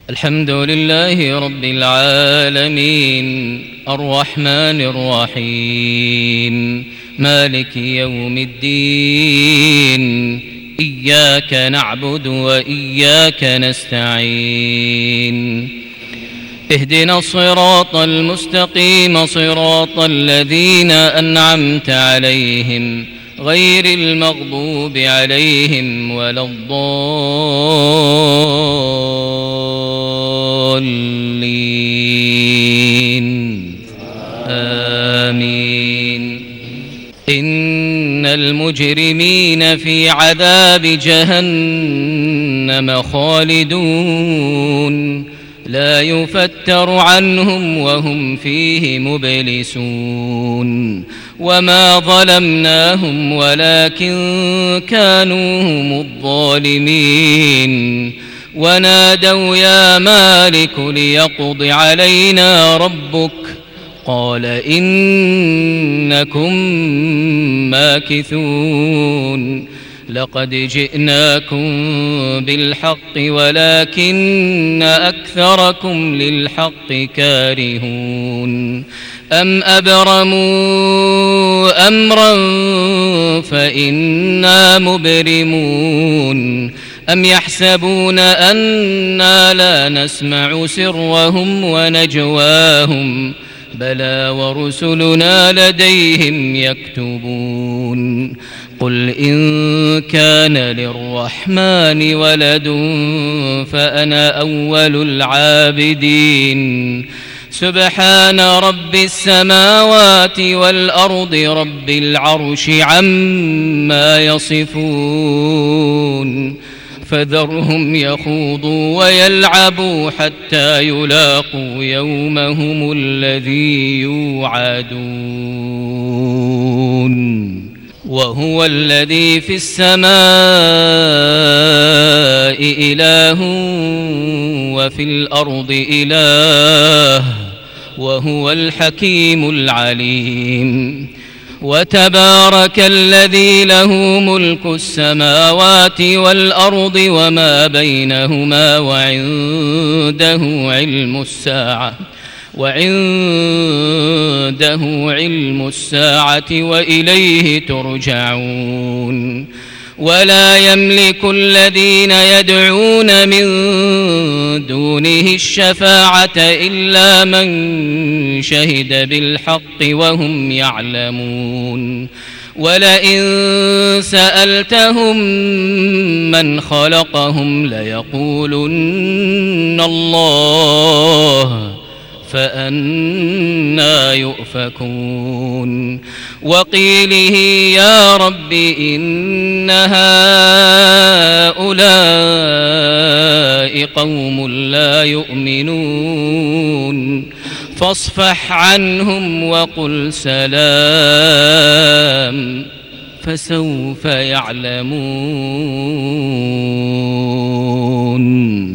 الحمد لله رب العالمين الرحمن الرحيم مالك يوم الدين إياك نعبد وإياك نستعين اهدنا الصراط المستقيم صراط الذين أنعمت عليهم غير المغضوب عليهم ولا الضالين آمين. إن المجرمين في عذاب جهنم خالدون لا يفتر عنهم وهم فيه مبلسون وما ظلمناهم ولكن كانوا هم الظالمين ونادوا يا مالك ليقض علينا ربك قال إنكم ماكثون لقد جئناكم بالحق ولكن أكثركم للحق كارهون أم أبرموا أمرا فإنا مبرمون أم يحسبون أنا لا نسمع سرهم ونجواهم بلى ورسلنا لديهم يكتبون قل إن كان للرحمن ولد فأنا أول العابدين سبحان رب السماوات والأرض رب العرش عما يصفون فذرهم يخوضوا ويلعبوا حتى يلاقوا يومهم الذي يوعدون وهو الذي في السماء إله وفي الأرض إله وهو الحكيم العليم وتبارك الذي له ملك السماوات والأرض وما بينهما وعنده علم الساعة وإليه ترجعون ولا يملك الذين يدعون من دونه الشفاعة إلا من شهد بالحق وهم يعلمون ولئن سألتهم من خلقهم ليقولن الله فأنى يؤفكون وقيله يا رب إن هؤلاء قوم لا يؤمنون فاصفح عنهم وقل سلام فسوف يعلمون.